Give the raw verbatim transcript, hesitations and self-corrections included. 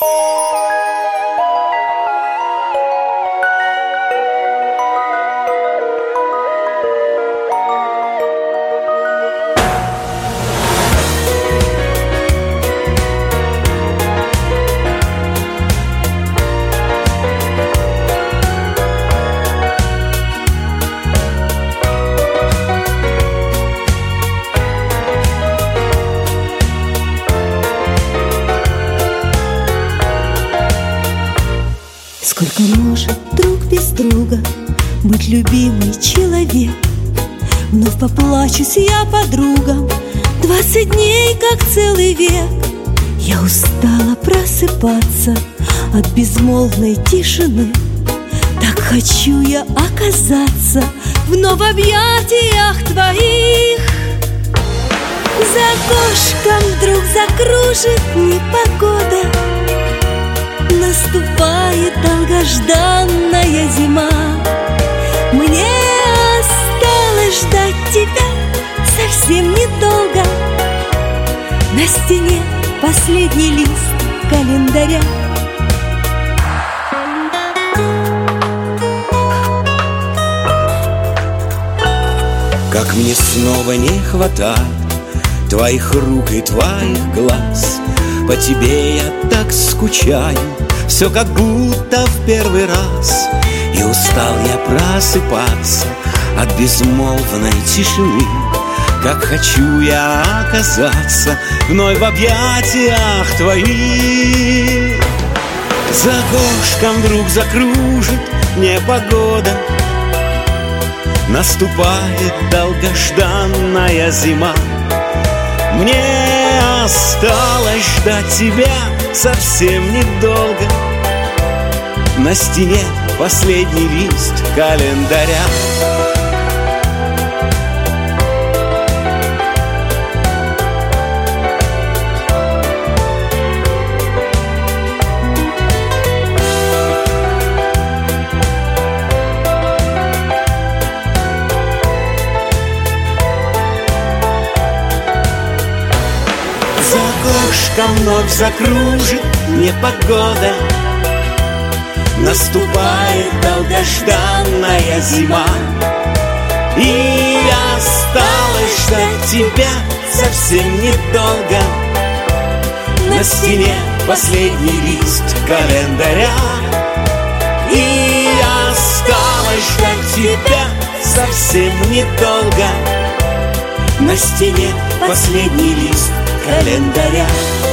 Сколько может друг без друга быть любимый человек? Вновь поплачусь я подругам, двадцать дней, как целый век. Я устала просыпаться от безмолвной тишины. Так хочу я оказаться вновь в объятиях твоих. За окошком вдруг закружит непогода, наступает долгожданная зима. Мне осталось ждать тебя совсем недолго. На стене последний лист календаря. Как мне снова не хватает твоих рук и твоих глаз. По тебе я так скучаю, все как будто в первый раз. И устал я просыпаться от безмолвной тишины. Как хочу я оказаться вновь в объятиях твоих. За окошком вдруг закружит непогода, наступает долгожданная зима. Мне осталось ждать тебя совсем недолго. На стене последний лист календаря. За окошком вновь закружит непогода, наступает долгожданная зима. И осталось ждать тебя совсем недолго. На стене последний лист календаря. И осталось ждать тебя совсем недолго. На стене последний лист календаря.